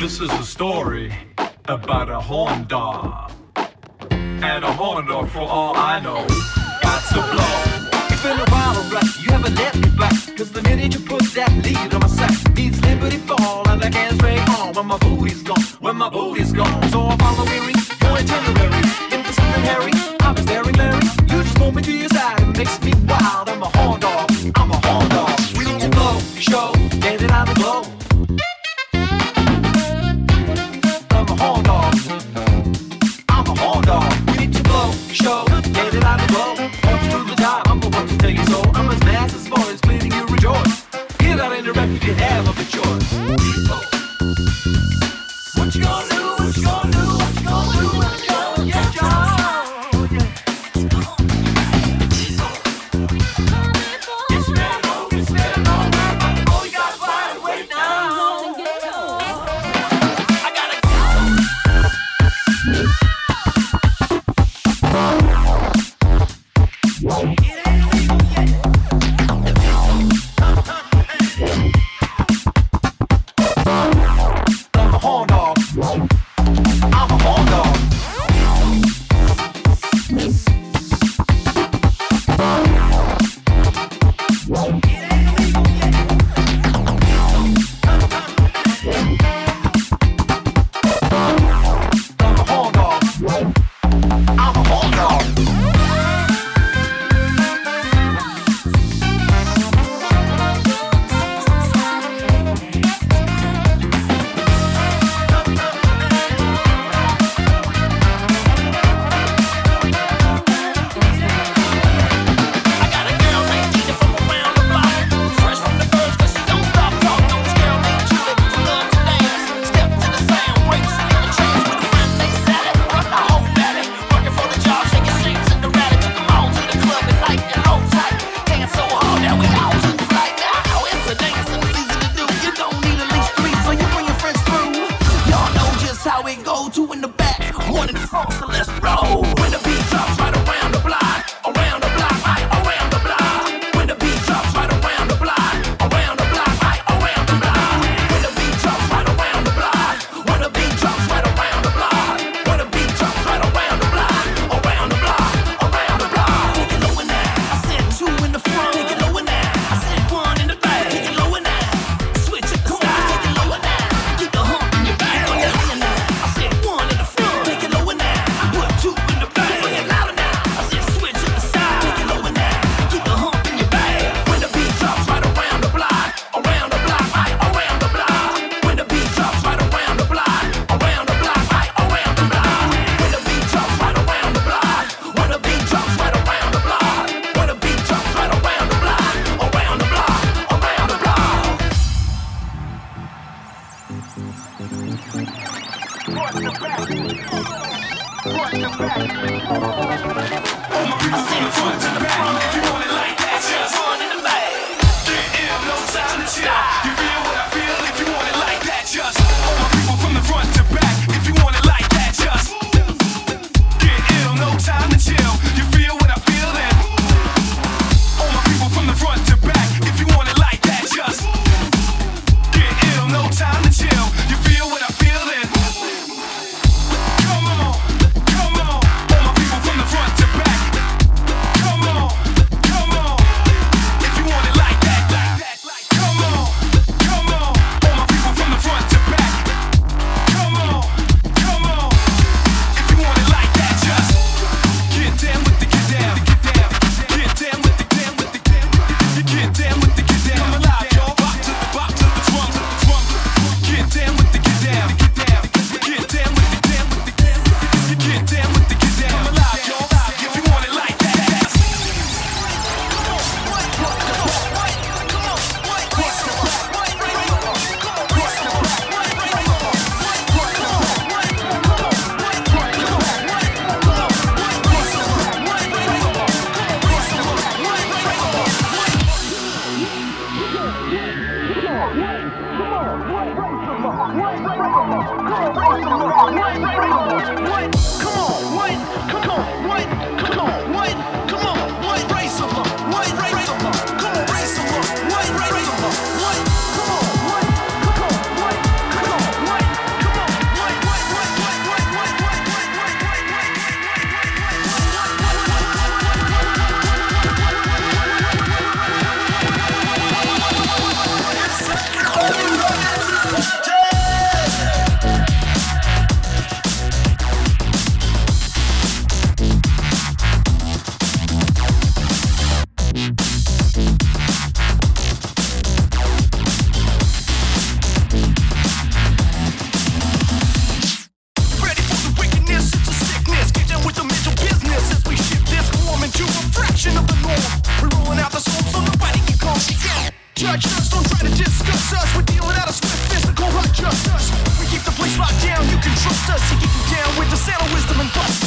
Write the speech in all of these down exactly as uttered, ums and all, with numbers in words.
This is a story about a horn dog. And a horn dog, for all I know, got to blow. It's been a while, right? You haven't let me back. Cause the minute you put that lead on my sack, needs liberty fall and I can't stay on when my booty's gone, when my booty's gone. So I follow weary, your itinerary. If there's something hairy, I've been staring Larry. You just pull me to your side, it makes me wild. I'm a horn dog, I'm a horn dog. We need to blow, show, get it out of the glow. I'm a horn dog, I'm a horn dog. We need to blow, show, get it out of the glow. Want you to do the job, I'm the one to take it so. I'm as mass as far as bleeding you rejoice. Hear that in the record you have of a choice. What you gonna do, what you gonna do, what you gonna do, what you gonna get, John? Trust us to get you down with the sound of wisdom and bust.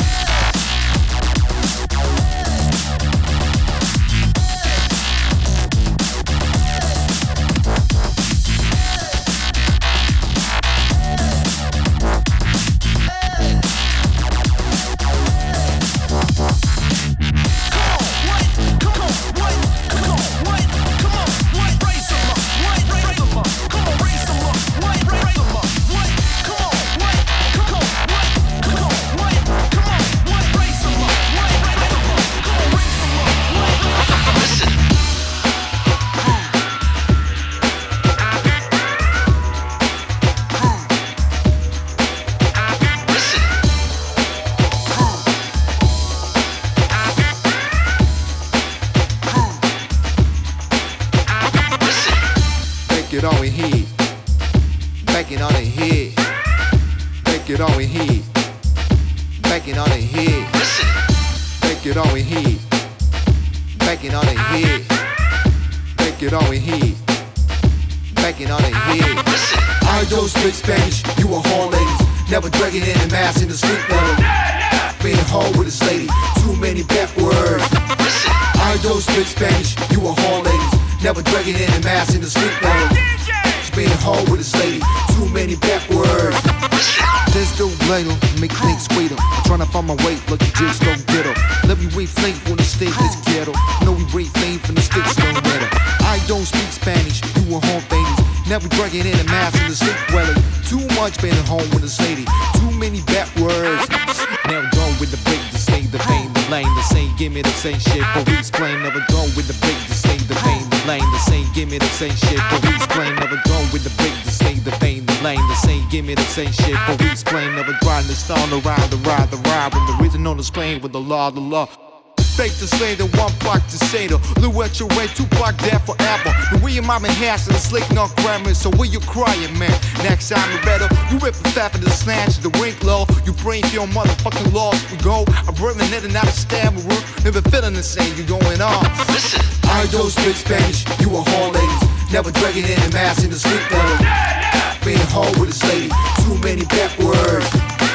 With the law, the law. Fake to say that one block to say the Lou at your way, two block dead forever. The way your mama has and the slick no grammar, so where you crying, man? Next time you better, you rip the fat for the snatch, the rink low. You brain for your motherfucking laws. We go, I'm bringing it and not a stammer. Never feeling the same, you going on. Listen, I don't speak Spanish, you a whore ladies. Never dragging in the mass in the street level. Being a hoe with a lady, too many bad words.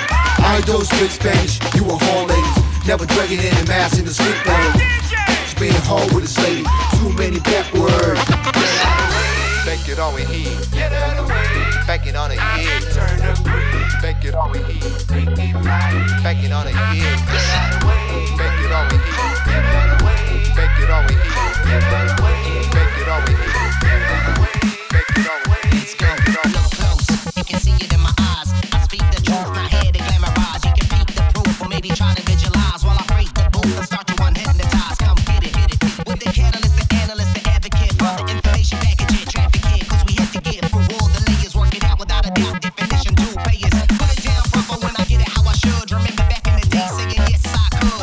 I don't speak Spanish, you a whore ladies. Never dragging in the mass in the street level. Just being a hoe with a lady, too many bad words. Back it on with heat. Get out of the way. Back it on the head. Turn the breeze. Back it on with heat. Make it right. Back it on the head. Get out of the way. Back it on with heat. Get out of the way. Back it on with heat. Get out of the way. Back it on with heat. Get out of the way. Back it on with heat. Get out of the way. Look close, you can see it in my eyes. I speak the truth, not here to glamorize. You can peek the proof, or maybe try to visualize while I freak the booth and start to unhypnotize. Come get it, get it. With the catalyst, the analyst, the advocate for the information package, it traffic it, cause we had to get through all the layers, work it out without a doubt. Definition, two payers. Put it down proper when I get it how I should. Remember back in the day saying yes I could.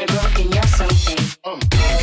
broken, you're so fake. Um.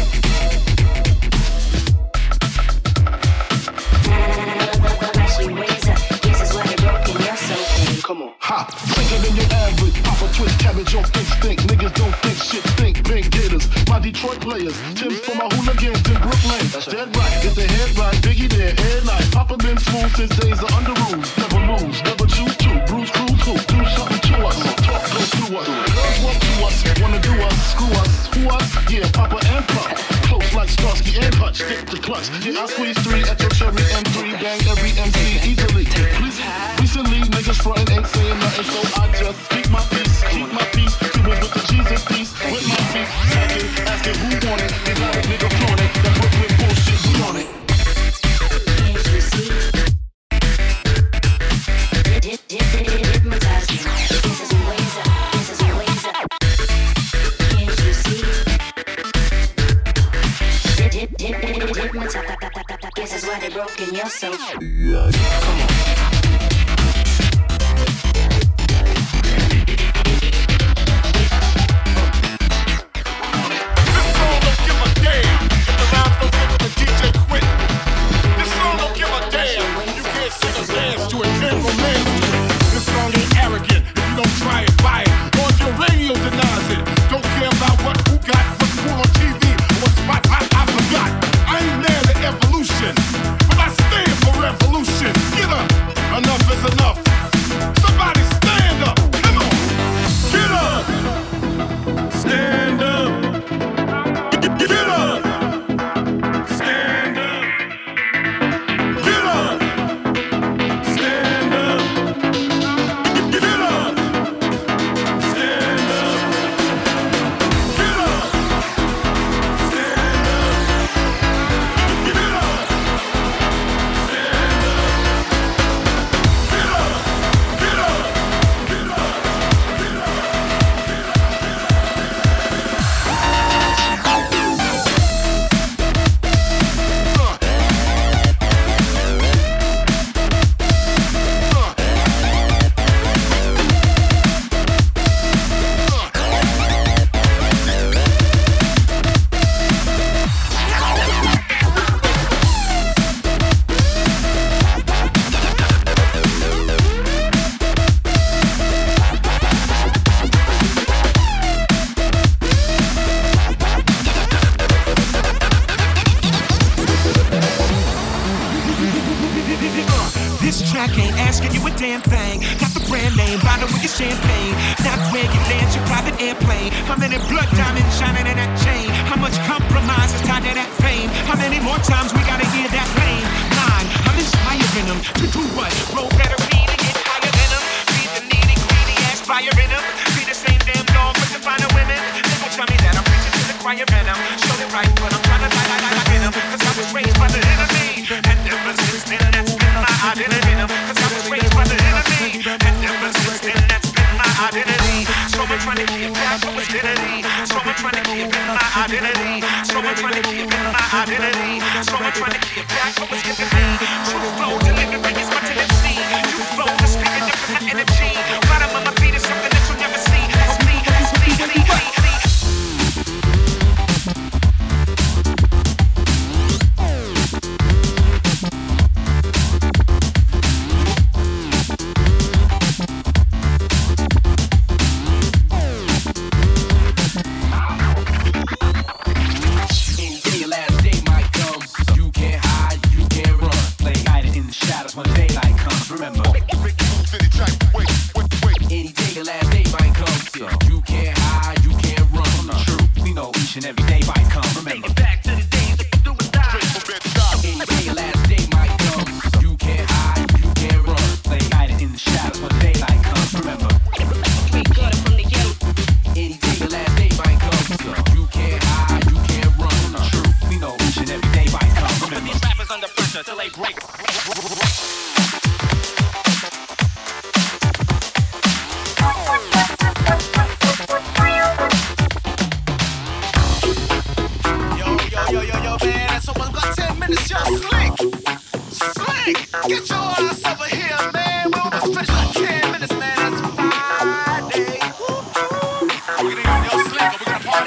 Come on. Ha! Thinker than your average. Pop a twist, cabbage on thick stink. Niggas don't think shit stink. Pink gators. My Detroit players. Tim's for my hooligans in Brooklyn. That's dead right. Get the head right. Biggie there. Head night. Papa been smooth since days of under rules. Never lose. Never choose to. Bruce Cruz who? Do something to us. Talk go through us. Girls walk to us. Wanna do us. Screw us. Who us? Yeah, Papa and Pop. Close like Starsky and Hutch. Stick to clutch. Yeah, I squeeze three at your cherry M three. Bang every M C easily. Please. Recently, niggas frontin' ain't saying nothing, so I just speak my peace, keep my peace, Cubans with the Jesus piece, with my feet, asking, asking who want it, they got a nigga flaunt it, that Brooklyn bullshit, we on it. Can't you see? Dip, dip, dip, dip, hypnotize me. This is a ways up, this is a ways up. Can't you see? Dip, dip, dip, dip, dip, hypnotize. This is why they broke in your soul. Come on. Get your ass over here, man. We're on a special ten minutes, man. That's Friday. Woo-hoo. We gonna, yo, Slick, are we gonna party?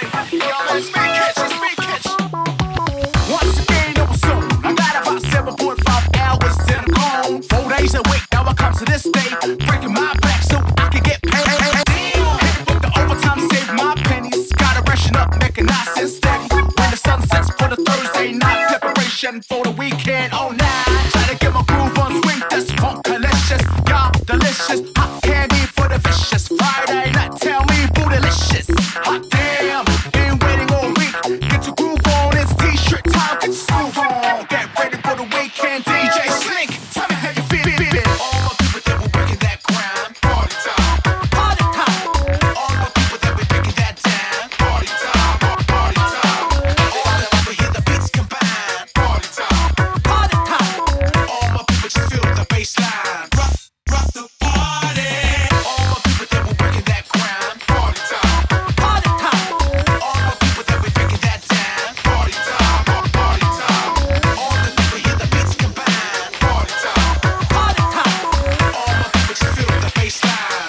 yo, it's me, catch, it's me, catch. Once again, it was soon. I got about seven point five hours in the cone. Four days a week, now I come to this day. Breaking my back so I can get paid. Hit with the overtime, save my pennies. Gotta ration up, make it nice and steady. When the sun sets for the Thursday night, preparation for the weekend all night. Try to get my groove on swing, this funk delicious. Y'all delicious, hot candy for the vicious. Friday night, tell me bootylicious. Hot damn, been waiting all week. Get your groove on, it's t-shirt time, get your groove on. Get ready for the weekend, D J Slink. Tell me how you feel, feel it. All my people that were breaking that ground. Party time, party time. All my people that were breaking that down. Party time, party time. All the people hear the beats combine. Party time, party time. All my people just feel the bassline. Rock, rock the party. All my people that were breaking that ground. Party time, party time. All my people that were breaking that down. Party time, party time. All the people hear the beats combine. Party time, party time. All my people just feel the bassline.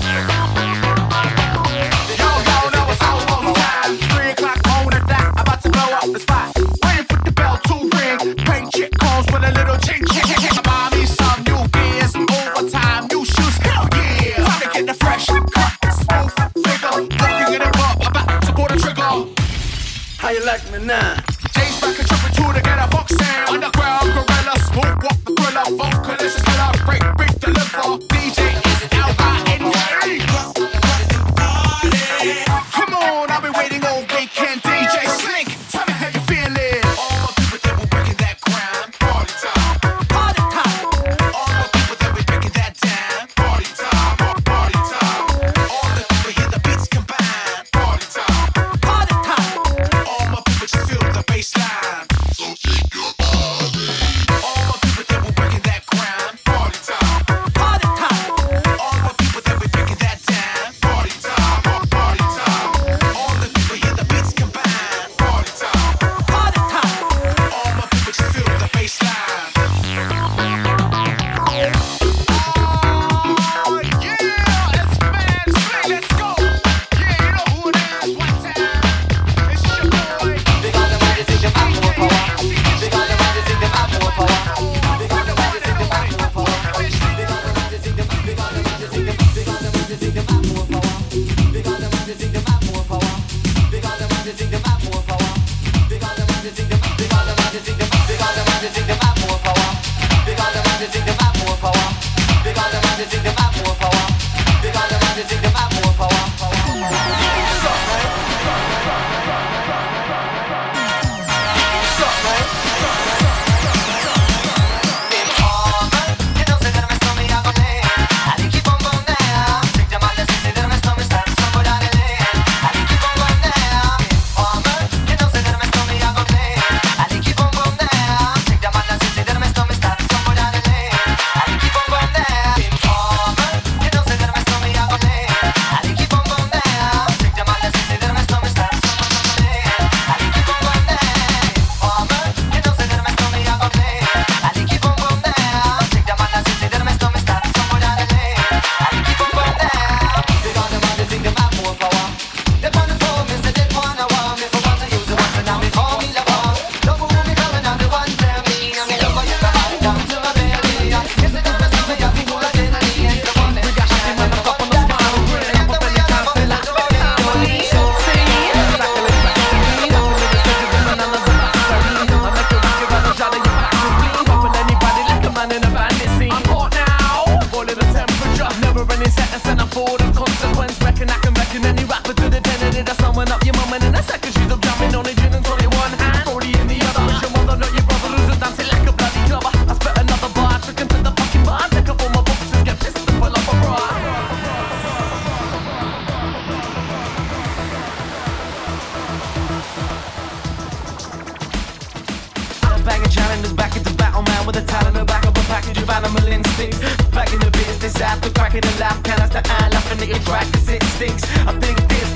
Yo, yo, no, it's almost time. Three o'clock on the dot, about to blow up the spot. Waiting for the bell to ring. Paint chick calls with a little ching ching ching. Buy me some new gears, overtime, new shoes. Hell yeah! Time to get the fresh cut, smooth figure. Walking in the club, about to pull the trigger. How you like me now? James back and triple two to get a funk sound. Underground gorilla, smooth walk the thriller. Vocalist is killer, break, break, deliver. D J is out, I N K. Come on, I've been waiting all weekend. D J Slink, tell me how you feeling. All my people that were breaking that ground. Party time, party time. All my people that were breaking that down. Party time, party time. All the people hear the beats combine. Party time, party time. All my people just feel the bassline. So shake your body. All my people that were breaking that ground. Party time, party time. All my people that were breaking that down. Party time, party time. All the people hear the beats combine. Party time, party time. All my people just feel the bassline. Oh yeah, it's Man Slink, let's go. Yeah, you know who it is. One time, it's your boy. Big on the mic, they think them have more power. Big on the mic, they think them have more power. Big on the mic, they think them have more power. Big on the mic, they think them. Big on the mic, they think them. Big on the mic, they think them have more power. Big on the mic, they think them have more power. Big on the mic, they think them have more power. Big on the mic, they think them. Big on the mic, they think them. Big on the mic, they think them have more power. Big on the mic, they think them have more power. Big on the mic, they think them have more power. Big on the mic, they think them have more power. Banging challengers back into battle, man, with a talent and back up a package of animal instincts. Back in the business after cracking a laugh, can I stand laughing at your track, cause it stinks. I think this